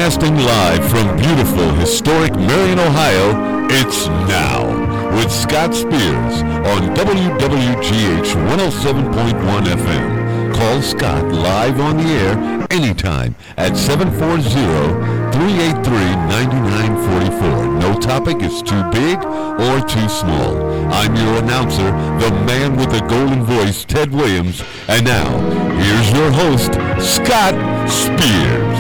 Broadcasting live from beautiful, historic Marion, Ohio, it's Now with Scott Spears on WWGH 107.1 FM. Call Scott live on the air anytime at 740-383-9944. No topic is too big or too small. I'm your announcer, the man with the golden voice, Ted Williams. And now, here's your host, Scott Spears.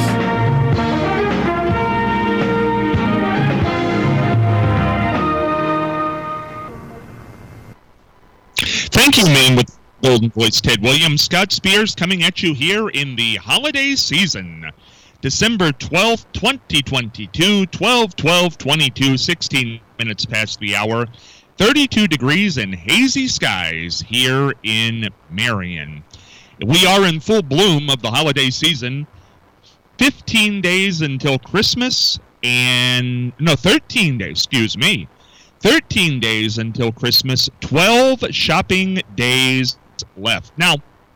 Thank you, man with golden voice, Ted Williams. Scott Spears coming at you here in the holiday season. December 12th, 2022, 12/12/22, 16 minutes past the hour, 32 degrees and hazy skies here in Marion. We are in full bloom of the holiday season. 15 days until Christmas, 13 days, 13 days until Christmas, 12 shopping days left. Now,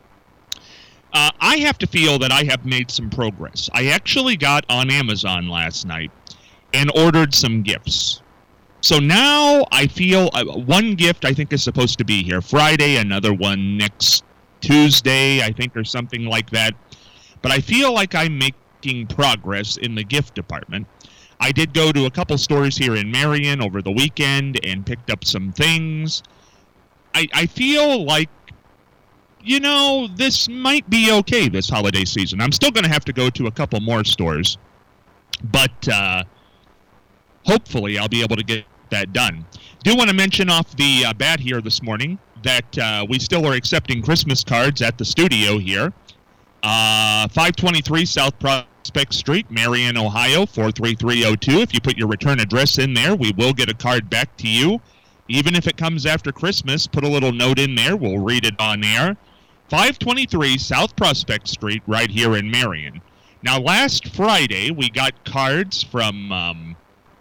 I have to feel that I have made some progress. I actually got on Amazon last night and ordered some gifts. So now I feel one gift I think is supposed to be here Friday, another one next Tuesday, I think, or something like that. But I feel like I'm making progress in the gift department. I did go to a couple stores here in Marion over the weekend and picked up some things. I feel like, this might be okay this holiday season. I'm still going to have to go to a couple more stores, but hopefully I'll be able to get that done. Do want to mention off the bat here this morning that we still are accepting Christmas cards at the studio here. 523 South Prospect Street, Marion, Ohio, 43302. If you put your return address in there, we will get a card back to you. Even if it comes after Christmas, put a little note in there. We'll read it on air. 523 South Prospect Street, right here in Marion. Now, last Friday, we got cards from...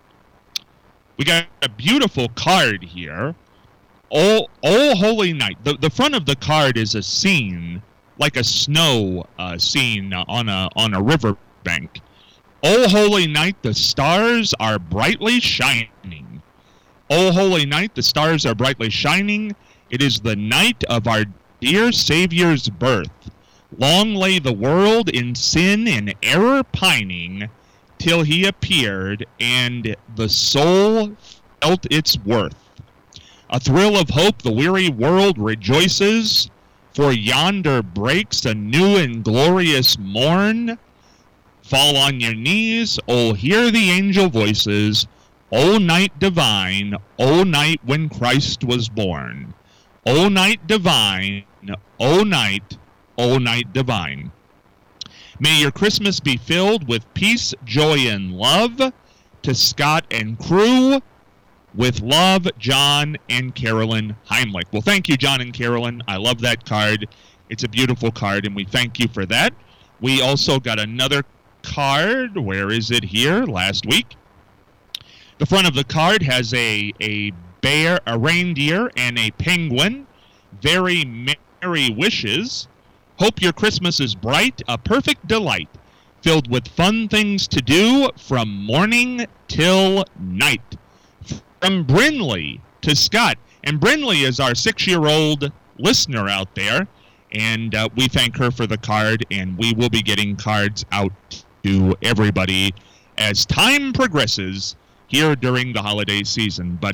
we got a beautiful card here. All Holy Night. The front of the card is a scene, like a snow scene on a river bank. O Holy Night, the stars are brightly shining. O Holy Night, the stars are brightly shining. It is the night of our dear Savior's birth. Long lay the world in sin and error pining, till he appeared, and the soul felt its worth. A thrill of hope the weary world rejoices, for yonder breaks a new and glorious morn. Fall on your knees, oh, hear the angel voices, O night divine, O night when Christ was born. O night divine, O night divine. May your Christmas be filled with peace, joy, and love. To Scott and crew, with love, John and Carolyn Heimlich. Well, thank you, John and Carolyn. I love that card. It's a beautiful card, and we thank you for that. We also got another card. Where is it here? Last week. The front of the card has a bear, a reindeer, and a penguin. Very merry wishes. Hope your Christmas is bright, a perfect delight, filled with fun things to do from morning till night. From Brinley to Scott. And Brinley is our 6-year-old listener out there, and we thank her for the card, and we will be getting cards out to everybody as time progresses here during the holiday season. But,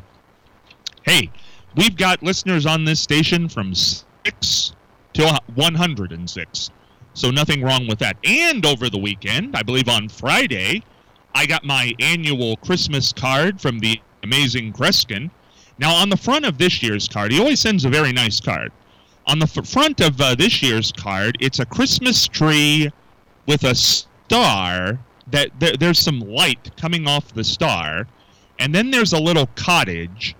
hey, we've got listeners on this station from 6 to 106, so nothing wrong with that. And over the weekend, I believe on Friday, I got my annual Christmas card from the amazing Kreskin. Now, on the front of this year's card, he always sends a very nice card. On the front of this year's card, it's a Christmas tree with a star. There's some light coming off the star, and then there's a little cottage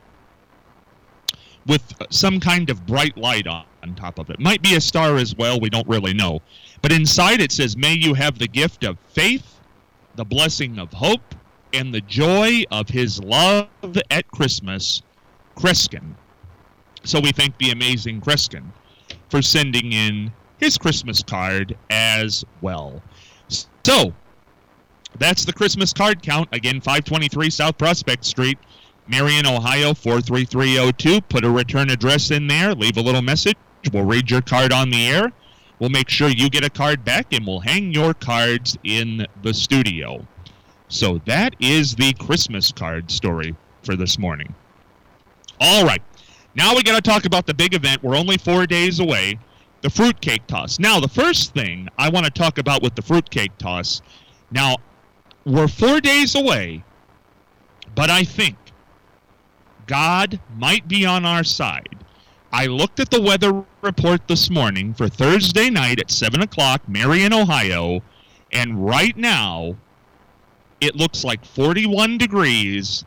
with some kind of bright light on top of it. Might be a star as well, we don't really know. But inside it says, may you have the gift of faith, the blessing of hope, and the joy of his love at Christmas, Kreskin. So we thank the amazing Kreskin for sending in his Christmas card as well. So, That's the Christmas card count. Again, 523 South Prospect Street, Marion, Ohio, 43302. Put a return address in there. Leave a little message. We'll read your card on the air. We'll make sure you get a card back, and we'll hang your cards in the studio. So that is the Christmas card story for this morning. All right. Now we got to talk about the big event. We're only 4 days away, the fruitcake toss. Now, the first thing I want to talk about with the fruitcake toss, now, we're 4 days away, but I think God might be on our side. I looked at the weather report this morning for Thursday night at 7 o'clock, Marion, Ohio, and right now it looks like 41 degrees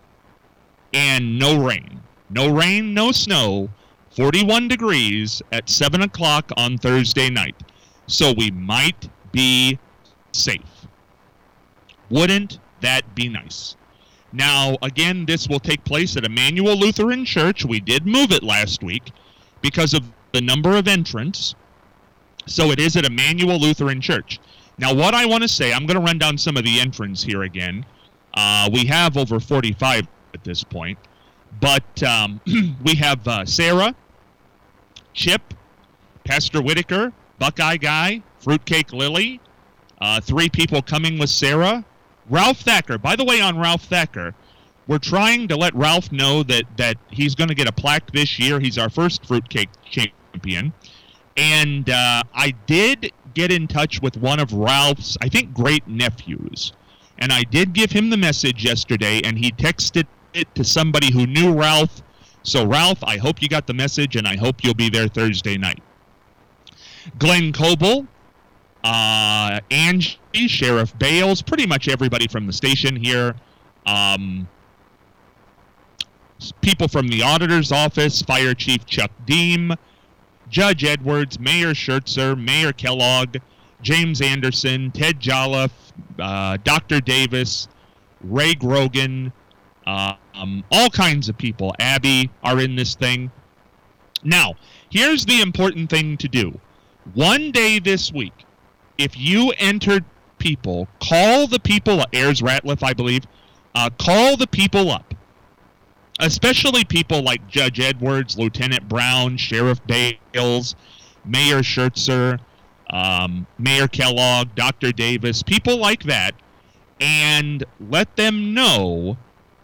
and no rain. No rain, no snow, 41 degrees at 7 o'clock on Thursday night. So we might be safe. Wouldn't that be nice? Now, again, this will take place at Emmanuel Lutheran Church. We did move it last week because of the number of entrants. So it is at Emmanuel Lutheran Church. Now, what I want to say, I'm going to run down some of the entrants here again. We have over 45 at this point. But we have Sarah, Chip, Pastor Whitaker, Buckeye Guy, Fruitcake Lily, 3 people coming with Sarah, Ralph Thacker. By the way, on Ralph Thacker, we're trying to let Ralph know that he's going to get a plaque this year. He's our first fruitcake champion. And I did get in touch with one of Ralph's, I think, great nephews. And I did give him the message yesterday, and he texted it to somebody who knew Ralph. So, Ralph, I hope you got the message, and I hope you'll be there Thursday night. Glenn Coble, Angie, Sheriff Bales, pretty much everybody from the station here. People from the auditor's office, Fire Chief Chuck Deem, Judge Edwards, Mayor Schertzer, Mayor Kellogg, James Anderson, Ted Jolliffe, Dr. Davis, Ray Grogan, all kinds of people. Abby are in this thing. Now, here's the important thing to do. One day this week, if you entered people, call the people, Ayers Ratliff, I believe, call the people up. Especially people like Judge Edwards, Lieutenant Brown, Sheriff Bales, Mayor Schertzer, Mayor Kellogg, Dr. Davis, people like that, and let them know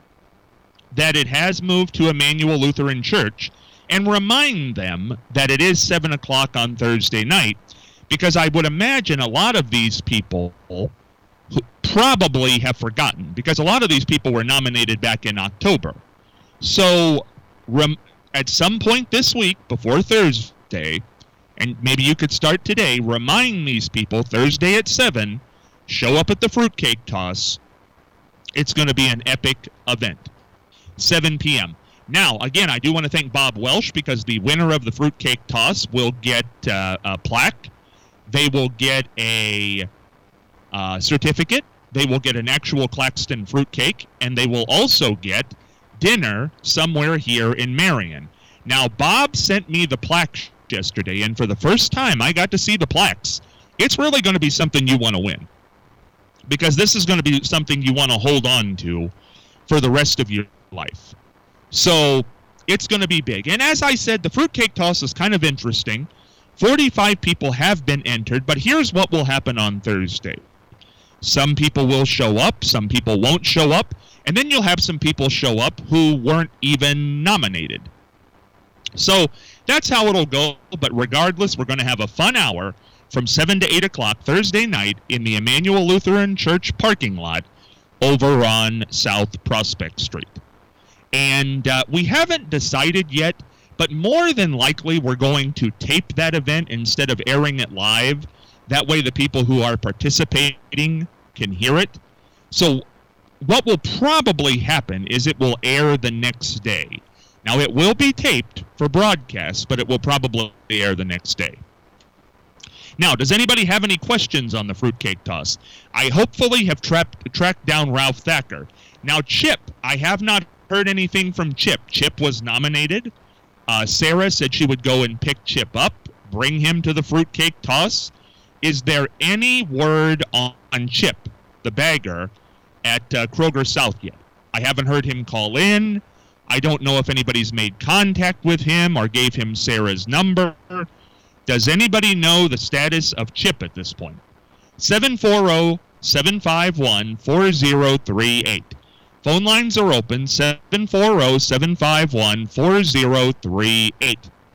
that it has moved to Emmanuel Lutheran Church, and remind them that it is 7 o'clock on Thursday night, because I would imagine a lot of these people who probably have forgotten, because a lot of these people were nominated back in October. So at some point this week, before Thursday, and maybe you could start today, remind these people, Thursday at 7, show up at the fruitcake toss. It's going to be an epic event. 7 p.m. Now, again, I do want to thank Bob Welsh, because the winner of the fruitcake toss will get a plaque. They will get a certificate. They will get an actual Claxton fruitcake, and they will also get dinner somewhere here in Marion. Now, Bob sent me the plaque yesterday, and for the first time, I got to see the plaques. It's really going to be something you want to win, because this is going to be something you want to hold on to for the rest of your life. So it's going to be big. And as I said, the fruitcake toss is kind of interesting. 45 people have been entered, but here's what will happen on Thursday. Some people will show up, some people won't show up, and then you'll have some people show up who weren't even nominated. So that's how it'll go, but regardless, we're going to have a fun hour from 7 to 8 o'clock Thursday night in the Emmanuel Lutheran Church parking lot over on South Prospect Street. And we haven't decided yet, but more than likely we're going to tape that event instead of airing it live. That way the people who are participating can hear it. So what will probably happen is it will air the next day. Now, it will be taped for broadcast, but it will probably air the next day. Now, does anybody have any questions on the fruitcake toss? I hopefully have tracked down Ralph Thacker. Now, Chip, I have not heard anything from Chip. Chip was nominated. Sarah said she would go and pick Chip up, bring him to the fruitcake toss. Is there any word on Chip? the bagger, at Kroger South yet. I haven't heard him call in. I don't know if anybody's made contact with him or gave him Sarah's number. Does anybody know the status of Chip at this point? 740-751-4038. Phone lines are open, 740-751-4038.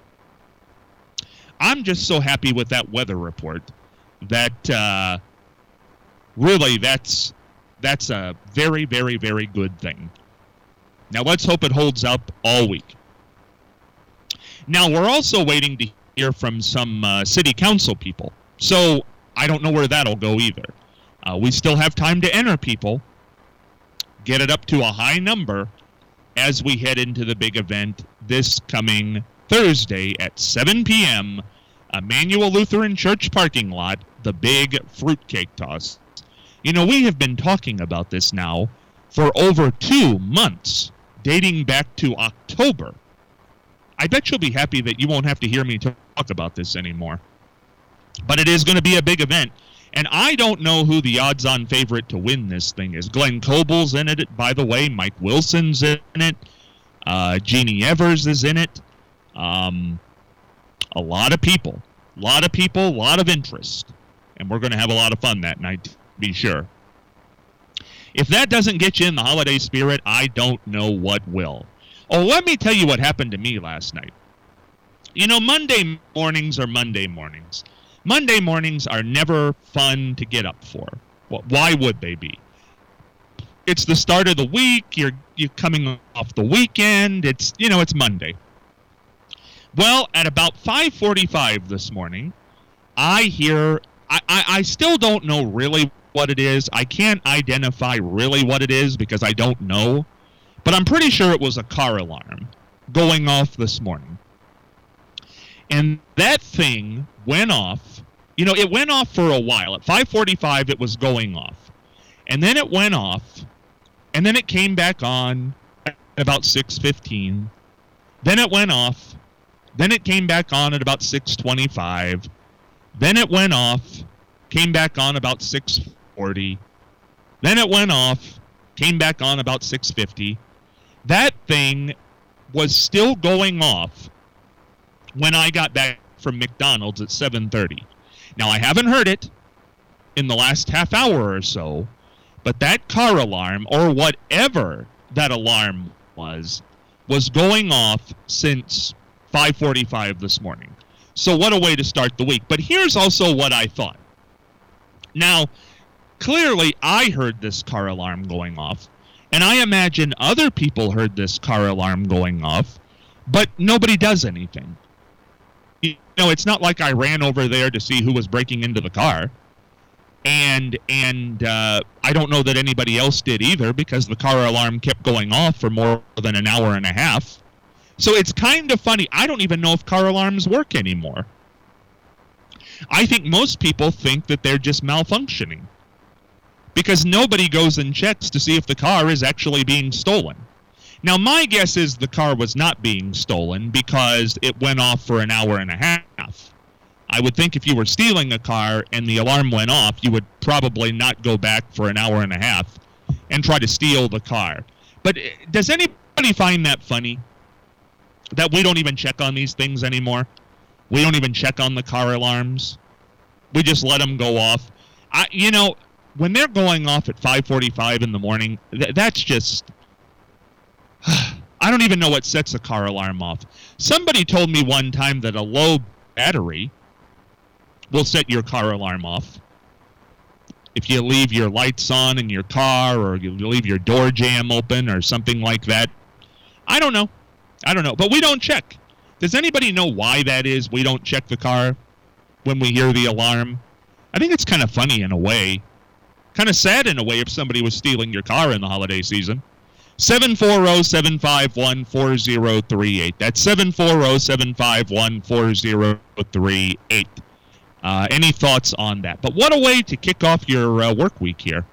I'm just so happy with that weather report that really that's a very, very, very good thing. Now, let's hope it holds up all week. Now, we're also waiting to hear from some city council people. So I don't know where that'll go either. We still have time to enter people, get it up to a high number as we head into the big event this coming Thursday at 7 p.m., Emmanuel Lutheran Church parking lot, the big fruitcake toss. You know, we have been talking about this now for over 2 months, dating back to October. I bet you'll be happy that you won't have to hear me talk about this anymore. But it is going to be a big event. And I don't know who the odds-on favorite to win this thing is. Glenn Cobal's in it, by the way. Mike Wilson's in it. Jeannie Evers is in it. A lot of people. A lot of interest. And we're going to have a lot of fun that night, to be sure. If that doesn't get you in the holiday spirit, I don't know what will. Oh, let me tell you what happened to me last night. You know, Monday mornings are Monday mornings. Monday mornings are never fun to get up for. Well, why would they be? It's the start of the week. You're coming off the weekend. It's Monday. Well, at about 5:45 this morning, I hear. I still don't know really what it is. I can't identify really what it is because I don't know. But I'm pretty sure it was a car alarm going off this morning. And that thing went off. You know, it went off for a while. At 5:45, it was going off. And then it went off. And then it came back on at about 6:15. Then it went off. Then it came back on at about 6:25. Then it went off. Came back on about 6:40. Then it went off. Came back on about 6:50. That thing was still going off when I got back from McDonald's at 7:30. Now, I haven't heard it in the last half hour or so, but that car alarm, or whatever that alarm was going off since 5:45 this morning. So what a way to start the week. But here's also what I thought. Now, clearly I heard this car alarm going off, and I imagine other people heard this car alarm going off, but nobody does anything. You know, it's not like I ran over there to see who was breaking into the car. And I don't know that anybody else did either because the car alarm kept going off for more than an hour and a half. So it's kind of funny. I don't even know if car alarms work anymore. I think most people think that they're just malfunctioning because nobody goes and checks to see if the car is actually being stolen. Now, my guess is the car was not being stolen because it went off for an hour and a half. I would think if you were stealing a car and the alarm went off, you would probably not go back for an hour and a half and try to steal the car. But does anybody find that funny? That we don't even check on these things anymore? We don't even check on the car alarms? We just let them go off? When they're going off at 5:45 in the morning, that's just... I don't even know what sets a car alarm off. Somebody told me one time that a low battery will set your car alarm off. If you leave your lights on in your car or you leave your door jamb open or something like that. I don't know. But we don't check. Does anybody know why that is? We don't check the car when we hear the alarm. I think it's kind of funny in a way. Kind of sad in a way if somebody was stealing your car in the holiday season. 740-751-4038. That's 740-751-4038. Any thoughts on that? But what a way to kick off your work week here.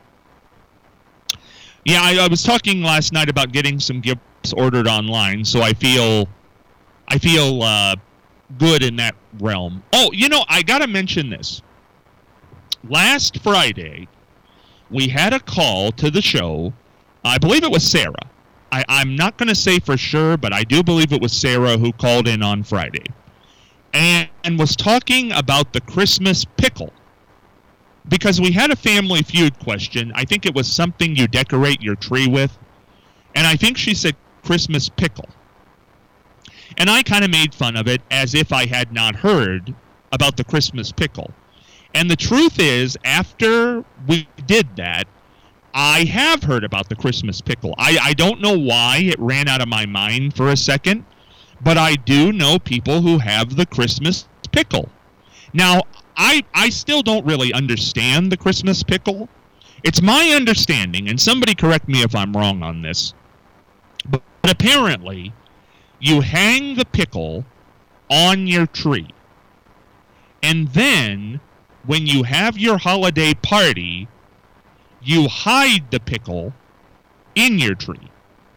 Yeah, I was talking last night about getting some gifts ordered online, so I feel good in that realm. Oh, I got to mention this. Last Friday, we had a call to the show. I believe it was Sarah. I'm not going to say for sure, but I do believe it was Sarah who called in on Friday and was talking about the Christmas pickle. Because we had a Family Feud question. I think it was something you decorate your tree with. And I think she said Christmas pickle. And I kind of made fun of it as if I had not heard about the Christmas pickle. And the truth is, after we did that, I have heard about the Christmas pickle. I don't know why it ran out of my mind for a second, but I do know people who have the Christmas pickle. Now, I still don't really understand the Christmas pickle. It's my understanding, and somebody correct me if I'm wrong on this, but apparently you hang the pickle on your tree, and then when you have your holiday party, you hide the pickle in your tree.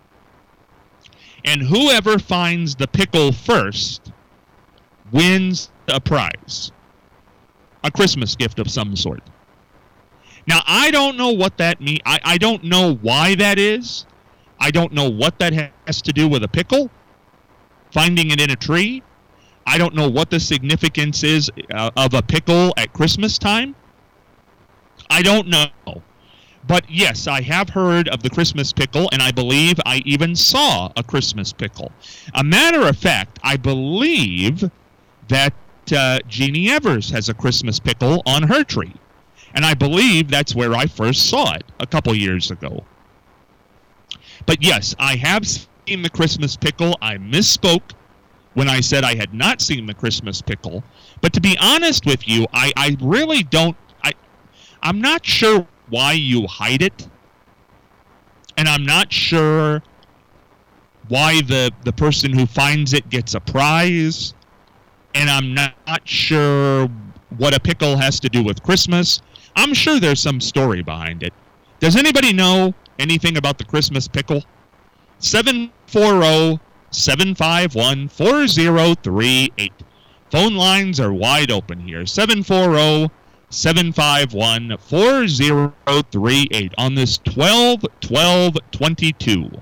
And whoever finds the pickle first wins a prize. A Christmas gift of some sort. Now, I don't know what that means. I don't know why that is. I don't know what that has to do with a pickle. Finding it in a tree. I don't know what the significance is of a pickle at Christmas time. I don't know. But yes, I have heard of the Christmas pickle, and I believe I even saw a Christmas pickle. A matter of fact, I believe that Jeannie Evers has a Christmas pickle on her tree. And I believe that's where I first saw it a couple years ago. But yes, I have seen the Christmas pickle. I misspoke when I said I had not seen the Christmas pickle. But to be honest with you, I really don't... I'm not sure why you hide it, and I'm not sure why the person who finds it gets a prize, and I'm not sure what a pickle has to do with Christmas. I'm sure there's some story behind it. Does anybody know anything about the Christmas pickle? 740-751-4038. Phone lines are wide open here. 740-751-4038 on this 12-12-22.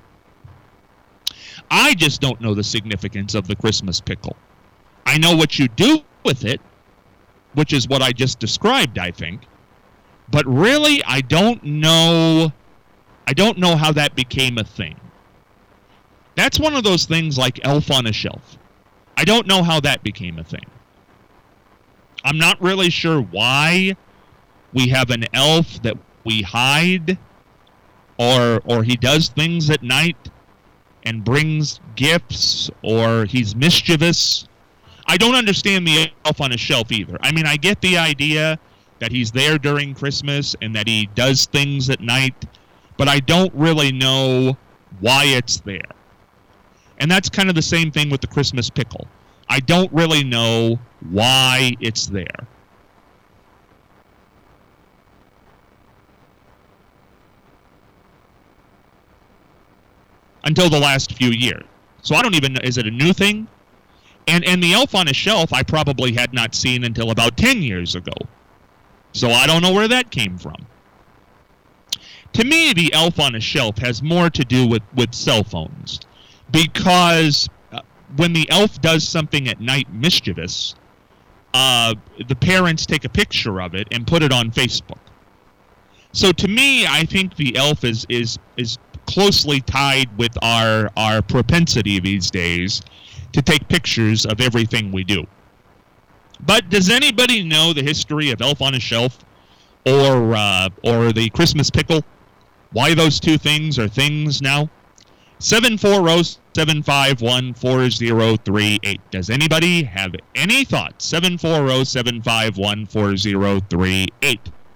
I just don't know the significance of the Christmas pickle. I know what you do with it, which is what I just described, I think. But really, I don't know how that became a thing. That's one of those things like Elf on a Shelf. I don't know how that became a thing. I'm not really sure why we have an elf that we hide, or he does things at night and brings gifts, or he's mischievous. I don't understand the Elf on a Shelf either. I mean, I get the idea that he's there during Christmas and that he does things at night, but I don't really know why it's there. And that's kind of the same thing with the Christmas pickle. I don't really know why it's there. Until the last few years. So I don't even know, is it a new thing? And the Elf on a Shelf I probably had not seen until about 10 years ago. So I don't know where that came from. To me, the Elf on a Shelf has more to do with cell phones. Because when the elf does something at night mischievous, the parents take a picture of it and put it on Facebook. So to me, I think the elf is closely tied with our propensity these days to take pictures of everything we do. But does anybody know the history of Elf on a Shelf or the Christmas pickle? Why those two things are things now? 740-751-4038. Does anybody have any thoughts? 740-751-4038.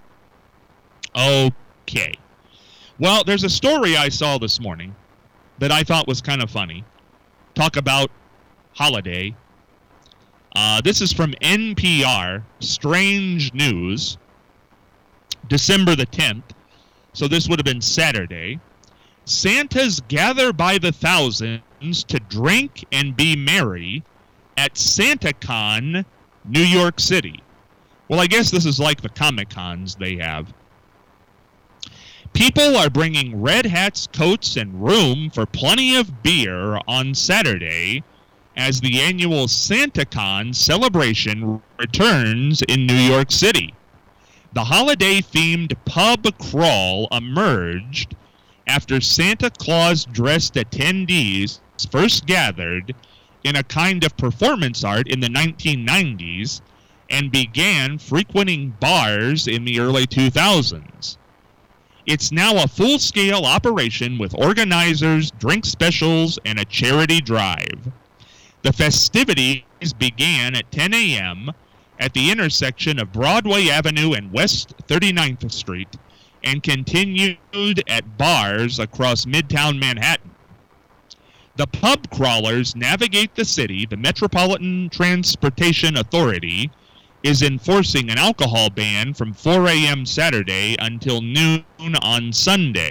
Okay. Well, there's a story I saw this morning that I thought was kind of funny. Talk about holiday. This is from NPR, Strange News, December the 10th. So this would have been Saturday. Santas gather by the thousands to drink and be merry at SantaCon, New York City. Well, I guess this is like the Comic-Cons they have. People are bringing red hats, coats, and room for plenty of beer on Saturday as the annual SantaCon celebration returns in New York City. The holiday-themed pub crawl emerged after Santa Claus-dressed attendees first gathered in a kind of performance art in the 1990s and began frequenting bars in the early 2000s. It's now a full-scale operation with organizers, drink specials, and a charity drive. The festivities began at 10 a.m. at the intersection of Broadway Avenue and West 39th Street and continued at bars across Midtown Manhattan. The pub crawlers navigate the city. The Metropolitan Transportation Authority is enforcing an alcohol ban from 4 a.m. Saturday until noon on Sunday.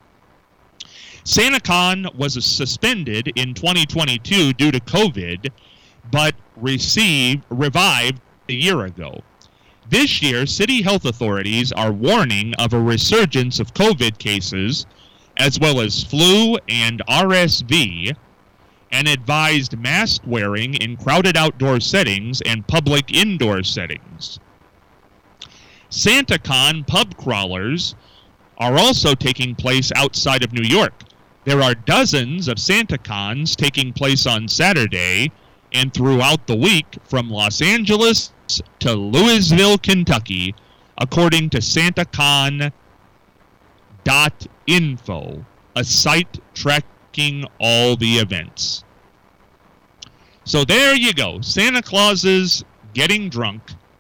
SantaCon was suspended in 2022 due to COVID, but revived a year ago. This year, city health authorities are warning of a resurgence of COVID cases, as well as flu and RSV, and advised mask wearing in crowded outdoor settings and public indoor settings. SantaCon pub crawlers are also taking place outside of New York. There are dozens of SantaCons taking place on Saturday and throughout the week from Los Angeles to Louisville, Kentucky, according to SantaCon.info, a site tracking all the events. So there you go. Santa Clauses getting drunk,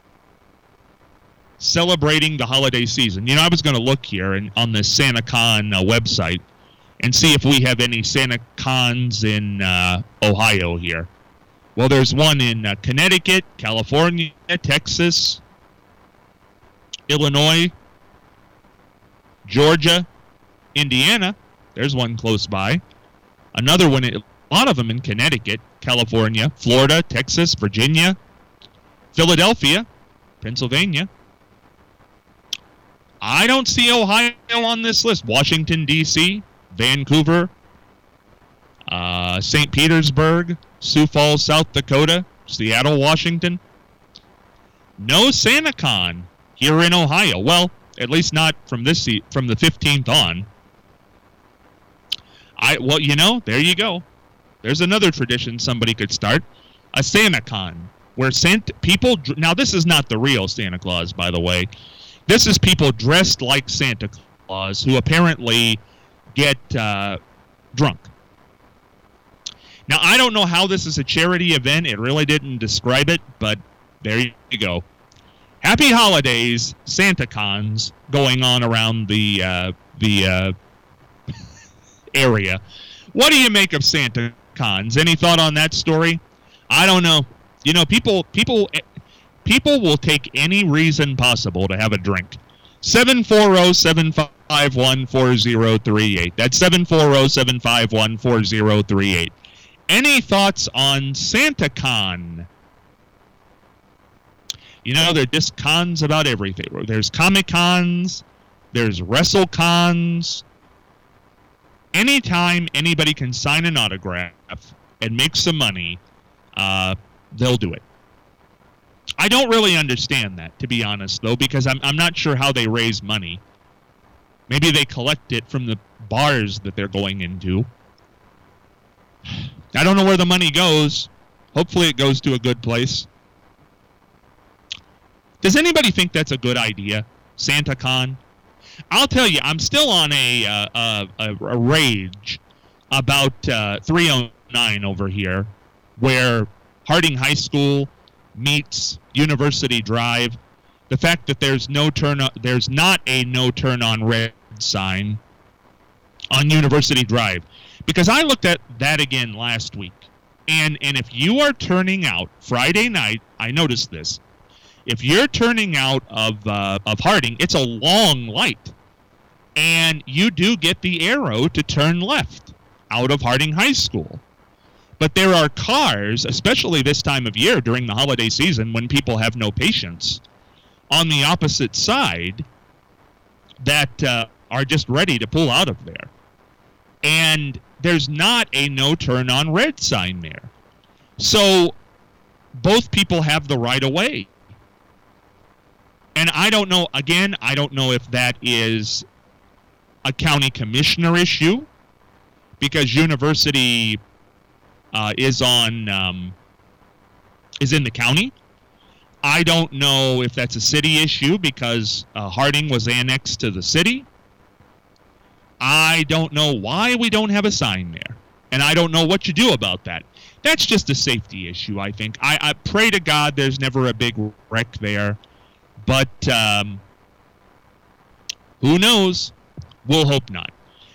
celebrating the holiday season. You know, I was going to look here on the SantaCon website and see if we have any SantaCons in Ohio here. Well, there's one in Connecticut, California, Texas, Illinois, Georgia, Indiana. There's one close by. Another one, a lot of them in Connecticut, California, Florida, Texas, Virginia, Philadelphia, Pennsylvania. I don't see Ohio on this list. Washington, D.C., Vancouver, St. Petersburg, Sioux Falls, South Dakota, Seattle, Washington. No SantaCon here in Ohio. Well, at least not from the 15th on. Well, you know, there you go. There's another tradition somebody could start. A SantaCon, where people... Now, this is not the real Santa Claus, by the way. This is people dressed like Santa Claus who apparently get drunk. Now, I don't know how this is a charity event. It really didn't describe it, but there you go. Happy holidays, SantaCons going on around the area. What do you make of SantaCons? Any thought on that story? I don't know. You know, people will take any reason possible to have a drink. 740-751-4038. That's 740-751-4038. Any thoughts on SantaCon? You know, there are just cons about everything. There's Comic-Cons. There's WrestleCons. Anytime anybody can sign an autograph and make some money, they'll do it. I don't really understand that, to be honest, though, because I'm not sure how they raise money. Maybe they collect it from the bars that they're going into. I don't know where the money goes. Hopefully it goes to a good place. Does anybody think that's a good idea, SantaCon? I'll tell you, I'm still on a rage about 309 over here, where Harding High School meets University Drive. The fact that there's not a no turn on red sign on University Drive, because I looked at that again last week, and if you are turning out Friday night, I noticed this. If you're turning out of Harding, it's a long light, and you do get the arrow to turn left out of Harding High School. But there are cars, especially this time of year during the holiday season when people have no patience, on the opposite side that are just ready to pull out of there. And there's not a no turn on red sign there. So both people have the right of way. And I don't know, again, I don't know if that is a county commissioner issue, because University is in the county. I don't know if that's a city issue because Harding was annexed to the city. I don't know why we don't have a sign there. And I don't know what you do about that. That's just a safety issue, I think. I pray to God there's never a big wreck there. But who knows? We'll hope not.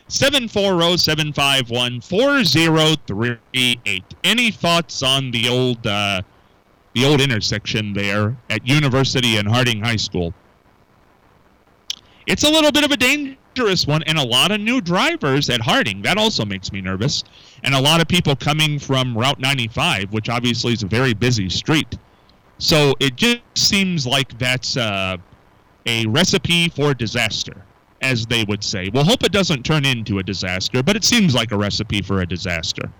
740-751-4038. Any thoughts on the old intersection there at University and Harding High School? It's a little bit of a dangerous one, and a lot of new drivers at Harding. That also makes me nervous. And a lot of people coming from Route 95, which obviously is a very busy street. So it just seems like that's a recipe for disaster, as they would say. We'll hope it doesn't turn into a disaster, but it seems like a recipe for a disaster.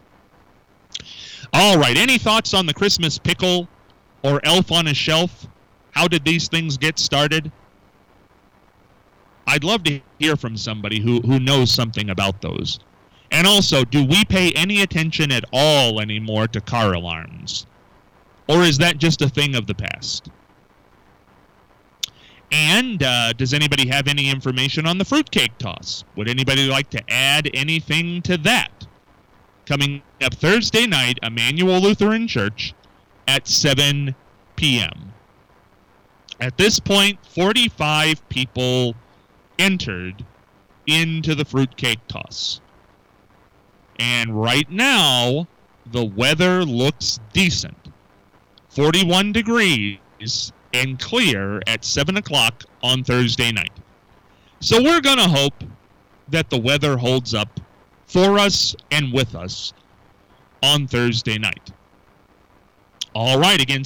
All right, any thoughts on the Christmas pickle or elf on a shelf? How did these things get started? I'd love to hear from somebody who knows something about those. And also, do we pay any attention at all anymore to car alarms? Or is that just a thing of the past? And does anybody have any information on the fruitcake toss? Would anybody like to add anything to that? Coming up Thursday night, Emmanuel Lutheran Church at 7 p.m. At this point, 45 people entered into the fruitcake toss. And right now, the weather looks decent. 41 degrees and clear at 7 o'clock on Thursday night. So we're going to hope that the weather holds up for us and with us on Thursday night. All right, again,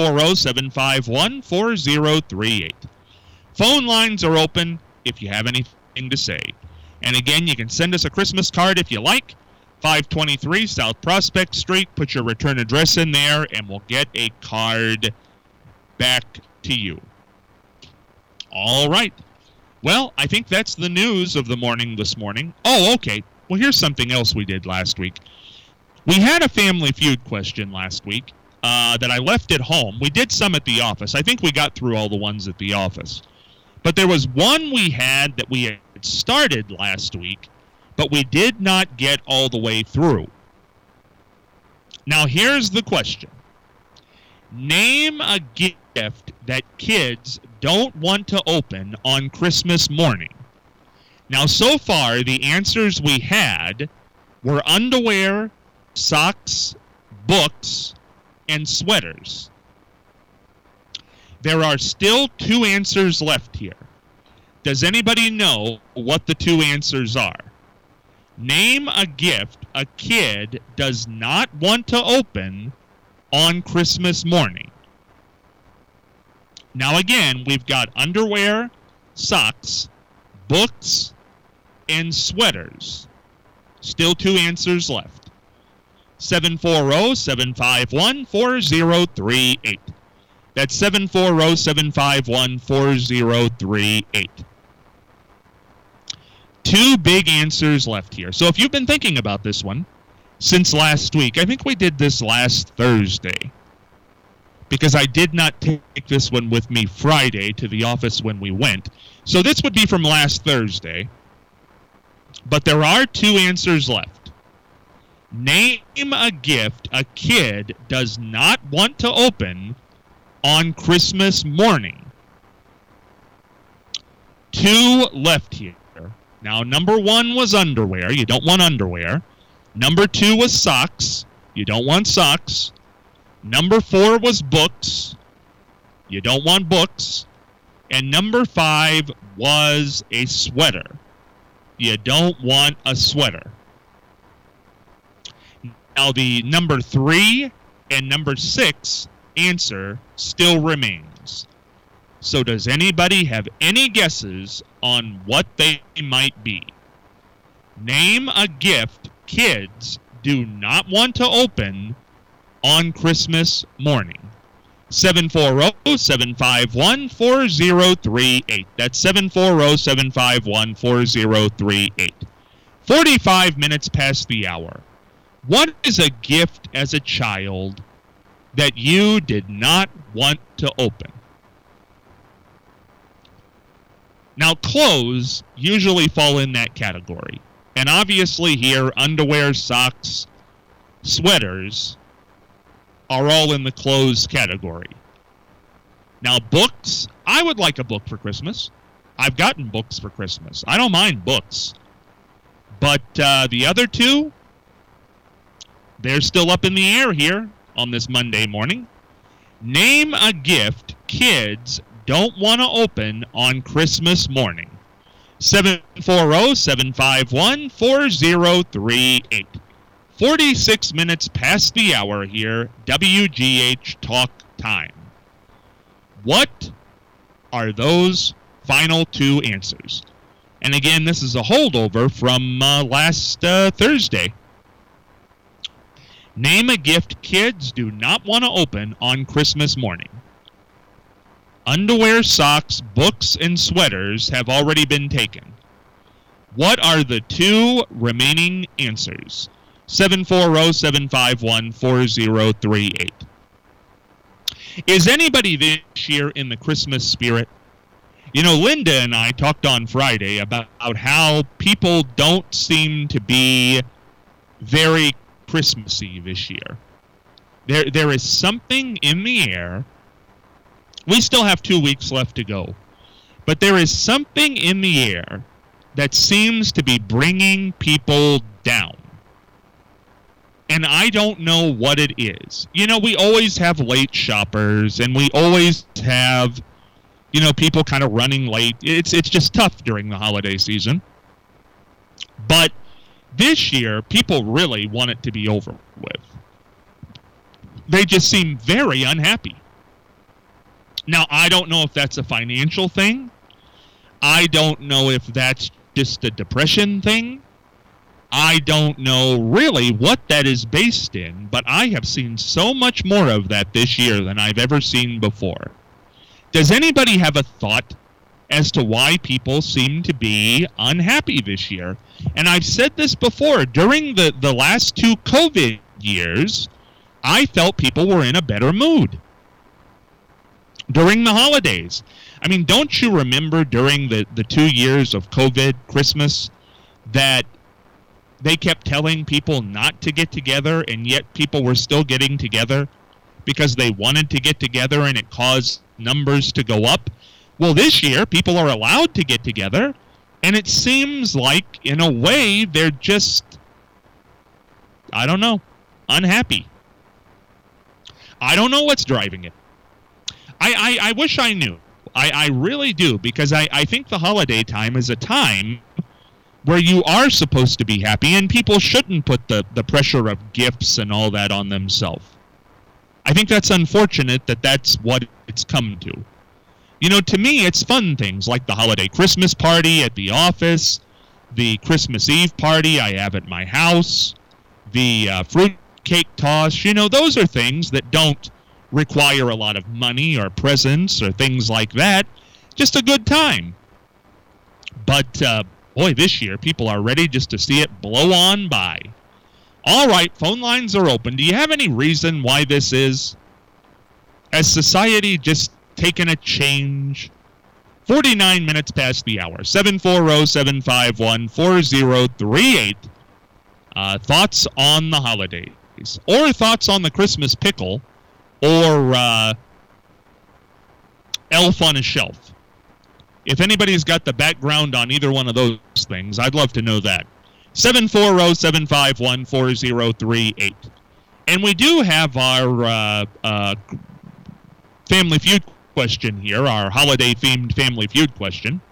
740-751-4038. Phone lines are open if you have anything to say. And again, you can send us a Christmas card if you like. 523 South Prospect Street. Put your return address in there, and we'll get a card back to you. All right. Well, I think that's the news of the morning this morning. Oh, okay. Well, here's something else we did last week. We had a Family Feud question last week that I left at home. We did some at the office. I think we got through all the ones at the office. But there was one we had that we had started last week, but we did not get all the way through. Now, here's the question. Name a gift that kids don't want to open on Christmas morning. Now, so far, the answers we had were underwear, socks, books, and sweaters. There are still 2 answers left here. Does anybody know what the 2 answers are? Name a gift a kid does not want to open on Christmas morning. Now again, we've got underwear, socks, books, and sweaters. Still 2 answers left. 740-751-4038. That's 740-751-4038. 2 big answers left here. So if you've been thinking about this one since last week, I think we did this last Thursday, because I did not take this one with me Friday to the office when we went. So this would be from last Thursday. But there are 2 answers left. Name a gift a kid does not want to open on Christmas morning. 2 left here. Now, number 1 was underwear. You don't want underwear. Number 2 was socks. You don't want socks. Number 4 was books. You don't want books. And number 5 was a sweater. You don't want a sweater. Now, the number 3 and number 6 answer still remains. So does anybody have any guesses on what they might be? Name a gift kids do not want to open on Christmas morning. 740-751-4038. That's 740-751-4038. 45 minutes past the hour. What is a gift as a child that you did not want to open? Now, clothes usually fall in that category. And obviously here, underwear, socks, sweaters are all in the clothes category. Now, books, I would like a book for Christmas. I've gotten books for Christmas. I don't mind books. But the other two, they're still up in the air here on this Monday morning. Name a gift kids don't want to open on Christmas morning. 740-751-4038. 46 minutes past the hour here, WGH Talk Time. What are those final two answers? And again, this is a holdover from last Thursday. Name a gift kids do not want to open on Christmas morning. Underwear, socks, books, and sweaters have already been taken. What are the two remaining answers? 740-751-4038. Is anybody this year in the Christmas spirit? You know, Linda and I talked on Friday about how people don't seem to be very Christmassy this year. There is something in the air. We still have 2 weeks left to go. But there is something in the air that seems to be bringing people down. And I don't know what it is. You know, we always have late shoppers, and we always have, you know, people kind of running late. It's just tough during the holiday season. But this year, people really want it to be over with. They just seem very unhappy. Now, I don't know if that's a financial thing. I don't know if that's just a depression thing. I don't know really what that is based in, but I have seen so much more of that this year than I've ever seen before. Does anybody have a thought as to why people seem to be unhappy this year? And I've said this before, during the last two COVID years, I felt people were in a better mood. During the holidays. I mean, don't you remember during the 2 years of COVID, Christmas, that they kept telling people not to get together, and yet people were still getting together because they wanted to get together and it caused numbers to go up? Well, this year, people are allowed to get together, and it seems like, in a way, they're just, I don't know, unhappy. I don't know what's driving it. I wish I knew. I really do, because I think the holiday time is a time where you are supposed to be happy, and people shouldn't put the pressure of gifts and all that on themselves. I think that's unfortunate that that's what it's come to. You know, to me, it's fun things like the holiday Christmas party at the office, the Christmas Eve party I have at my house, the fruit cake toss. You know, those are things that don't require a lot of money or presents or things like that. Just a good time. But, boy, this year people are ready just to see it blow on by. All right, phone lines are open. Do you have any reason why this is? Has society just taken a change? 49 minutes past the hour. 740-751-4038. Thoughts on the holidays. Or thoughts on the Christmas pickle. Or Elf on a Shelf. If anybody's got the background on either one of those things, I'd love to know that. 740-751-4038. And we do have our Family Feud question here, our holiday-themed Family Feud question.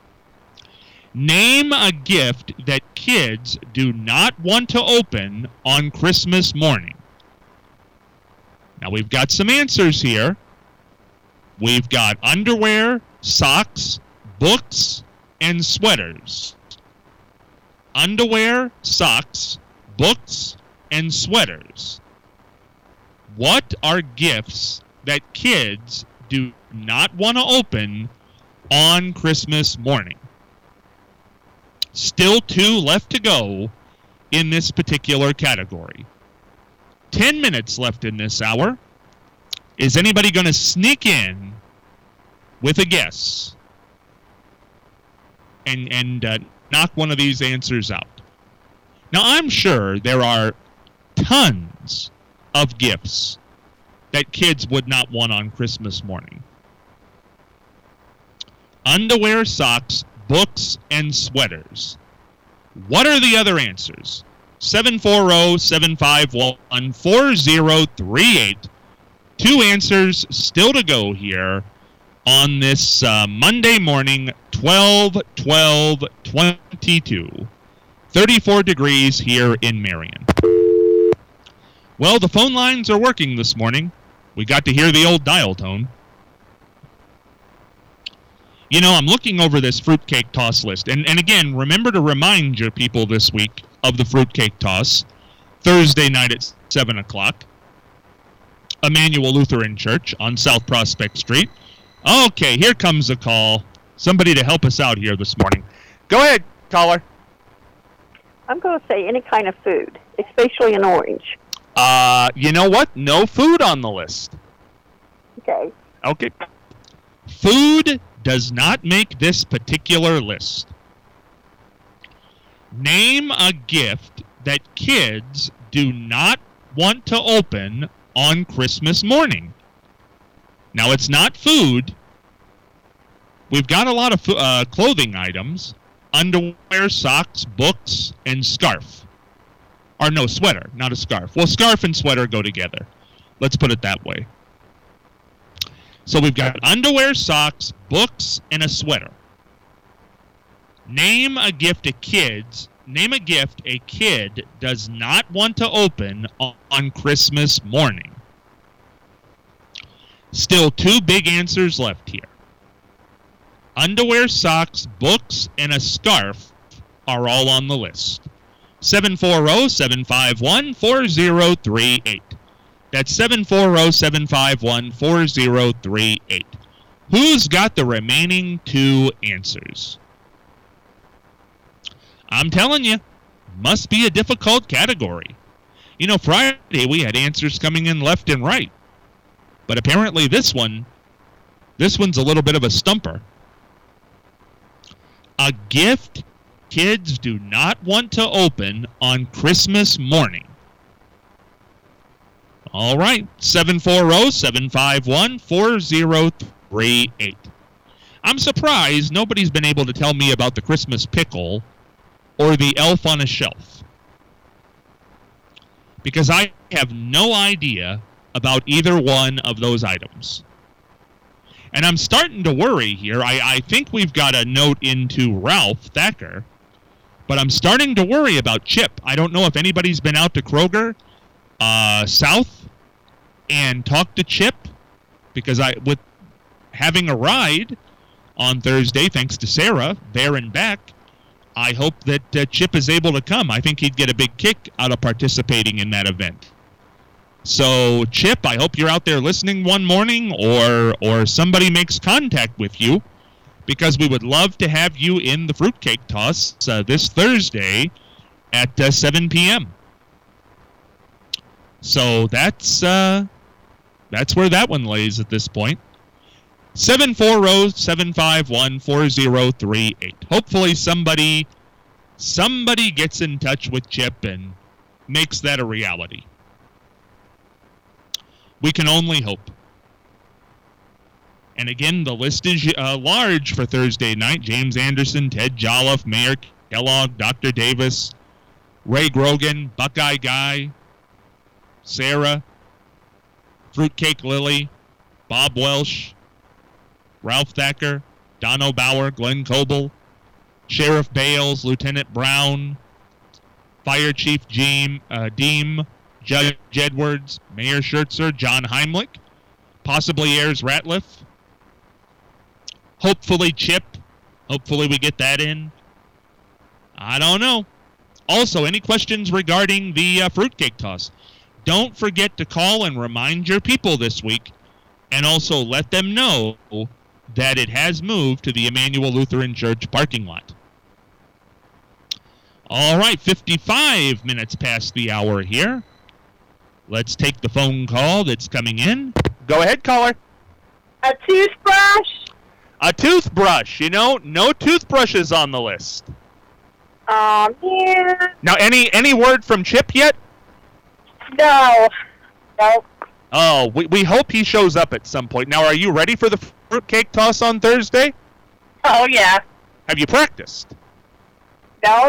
Name a gift that kids do not want to open on Christmas morning. Now, we've got some answers here. We've got underwear, socks, books, and sweaters. Underwear, socks, books, and sweaters. What are gifts that kids do not want to open on Christmas morning? Still 2 left to go in this particular category. 10 minutes left in this hour. Is anybody going to sneak in with a guess and knock one of these answers out? Now, I'm sure there are tons of gifts that kids would not want on Christmas morning. Underwear, socks, books, and sweaters. What are the other answers? 740-751-4038. 2 answers still to go here on this Monday morning, 12/12/22. 34 degrees here in Marion. Well, the phone lines are working this morning. We got to hear the old dial tone. You know, I'm looking over this fruitcake toss list. And again, remember to remind your people this week of the fruitcake toss. Thursday night at 7 o'clock. Emmanuel Lutheran Church on South Prospect Street. Okay, here comes a call. Somebody to help us out here this morning. Go ahead, caller. I'm going to say any kind of food, especially an orange. You know what? No food on the list. Okay. Okay. Food does not make this particular list. Name a gift that kids do not want to open on Christmas morning. Now, it's not food. We've got a lot of clothing items. Underwear, socks, books, and scarf. Or no, sweater, not a scarf. Well, scarf and sweater go together. Let's put it that way. So we've got underwear, socks, books, and a sweater. Name a gift a kid does not want to open on Christmas morning. Still 2 big answers left here. Underwear, socks, books, and a scarf are all on the list. 740-751-4038. That's 740-751-4038. Who's got the remaining 2 answers? I'm telling you, must be a difficult category. You know, Friday we had answers coming in left and right. But apparently this one's a little bit of a stumper. A gift kids do not want to open on Christmas morning. All right, 740-751-4038. I'm surprised nobody's been able to tell me about the Christmas pickle or the elf on a shelf, because I have no idea about either one of those items. And I'm starting to worry here. I think we've got a note into Ralph Thacker, but I'm starting to worry about Chip. I don't know if anybody's been out to Kroger South and talked to Chip, because with having a ride on Thursday, thanks to Sarah, there and back, I hope that Chip is able to come. I think he'd get a big kick out of participating in that event. So, Chip, I hope you're out there listening one morning, or somebody makes contact with you, because we would love to have you in the fruitcake toss this Thursday at 7 p.m. So that's where that one lays at this point. 740-751-4038. Hopefully somebody gets in touch with Chip and makes that a reality. We can only hope. And again, the list is large for Thursday night. James Anderson, Ted Jolliffe, Mayor Kellogg, Dr. Davis, Ray Grogan, Buckeye Guy, Sarah, Fruitcake Lily, Bob Welsh, Ralph Thacker, Dono Bauer, Glenn Coble, Sheriff Bales, Lieutenant Brown, Fire Chief Deem, Judge Edwards, Mayor Schertzer, John Heimlich, possibly Ayers Ratliff, Hopefully Chip. Hopefully we get that in. I don't know. Also, any questions regarding the fruitcake toss? Don't forget to call and remind your people this week, and also let them know that it has moved to the Emmanuel Lutheran Church parking lot. All right, 55 minutes past the hour here. Let's take the phone call that's coming in. Go ahead, caller. A toothbrush? A toothbrush. You know, no toothbrushes on the list. Yeah. Now, any word from Chip yet? No. Nope. Oh, we hope he shows up at some point. Now, are you ready for the fruitcake toss on Thursday? Oh, yeah. Have you practiced? No.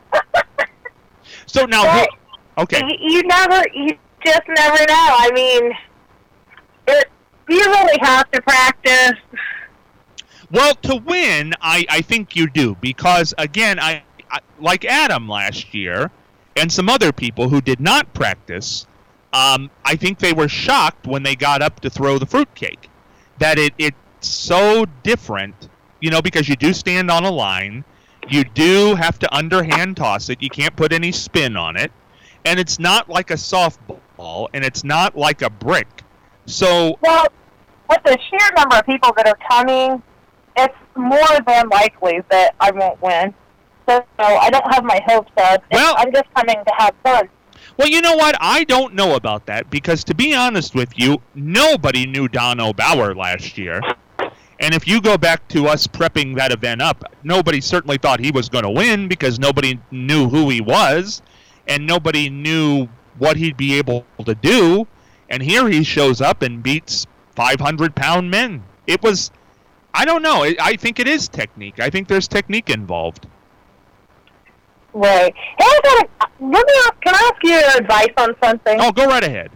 So now, But okay. You just never know. I mean, you really have to practice. Well, to win, I think you do. Because, again, I like Adam last year and some other people who did not practice, I think they were shocked when they got up to throw the fruitcake. That it's so different, you know, because you do stand on a line. You do have to underhand toss it. You can't put any spin on it. And it's not like a softball, and it's not like a brick. So, Well, with the sheer number of people that are coming, it's more than likely that I won't win. So I don't have my hopes up. Well- I'm just coming to have fun. well, you know what? I don't know about that because, to be honest with you, nobody knew Don O'Bauer last year. And if you go back to us prepping that event up, nobody certainly thought he was going to win because nobody knew who he was and nobody knew what he'd be able to do. And here he shows up and beats 500-pound men. It was, I don't know. I think it is technique. I think there's technique involved. Right. Hey, can I ask you advice on something? Oh, go right ahead.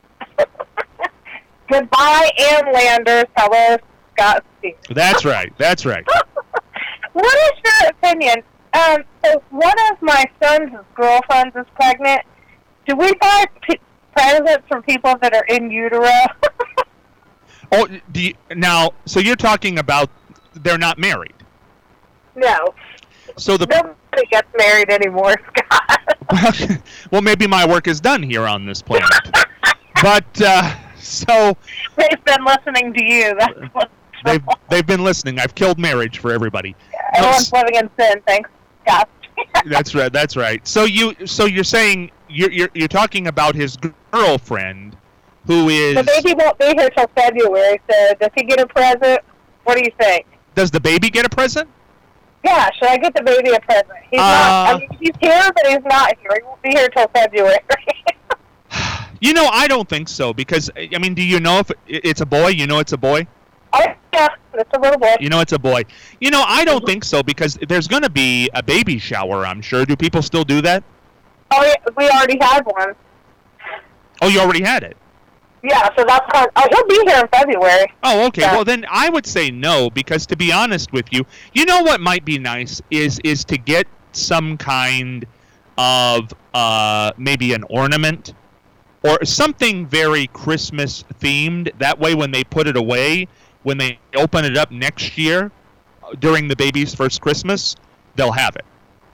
Goodbye, Ann Landers. Hello, Scott Stevens. That's right. That's right. What is your opinion? So one of my son's girlfriends is pregnant. Do we buy presents from people that are in utero? Oh, now, so you're talking about they're not married. No. So the Nobody gets married anymore, Scott. well, maybe my work is done here on this planet. But so They've been listening to you. That's what's they've been listening. I've killed marriage for everybody. Everyone's living in sin. Thanks, Scott. That's right. That's right. So you're saying you're talking about his girlfriend, who is. The baby won't be here till February. So does he get a present? What do you think? Does the baby get a present? Yeah, should I get the baby a present? He's not. I mean, he's here, but he's not here. He won't be here till February. You know, I don't think so because I mean, do you know if it's a boy? You know, it's a boy. Oh yeah, it's a little boy. You know, it's a boy. You know, I don't think so because there's going to be a baby shower. I'm sure. Do people still do that? Oh, yeah, we already had one. Oh, you already had it. Yeah, so that's fine. Oh, he'll be here in February. Oh, okay. Yeah. Well, then I would say no because, to be honest with you, you know what might be nice is to get some kind of maybe an ornament or something very Christmas themed. That way, when they put it away, when they open it up next year during the baby's first Christmas, they'll have it.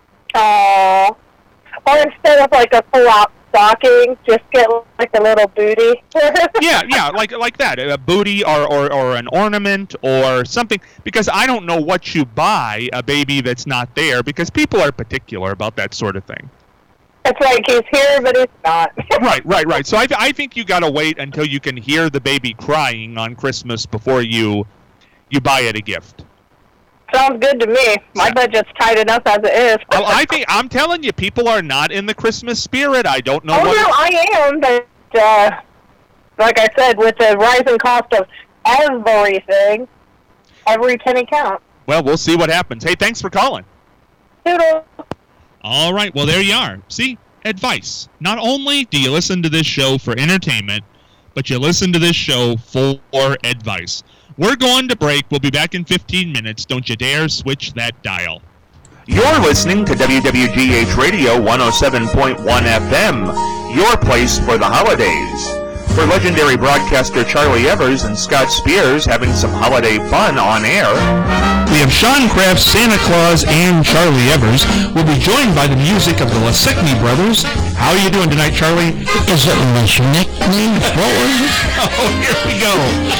Oh. Or instead of like a full-out stocking, just get like a little booty. Yeah, like that, a booty or an ornament or something. Because I don't know what you buy a baby that's not there. Because people are particular about that sort of thing. It's like he's here, but he's not. Right. So I think you got to wait until you can hear the baby crying on Christmas before you buy it a gift. Sounds good to me. My budget's tight enough as it is. Well, I'm telling you, people are not in the Christmas spirit. I don't know Oh, what. no, I am, but like I said, with the rising cost of everything, every penny counts. Well, we'll see what happens. Hey, thanks for calling. Toodles. All right, well, there you are. See, advice. Not only do you listen to this show for entertainment, but you listen to this show for advice. We're going to break. We'll be back in 15 minutes. Don't you dare switch that dial. You're listening to WWGH Radio 107.1 FM, your place for the holidays. for legendary broadcaster Charlie Evers and Scott Spears having some holiday fun on air. We have Sean Kraft, Santa Claus, and Charlie Evers. We'll be joined by the music of the Lasickny Brothers. How are you doing tonight, Charlie? Is it Lasickny? What was it? Oh, here we go.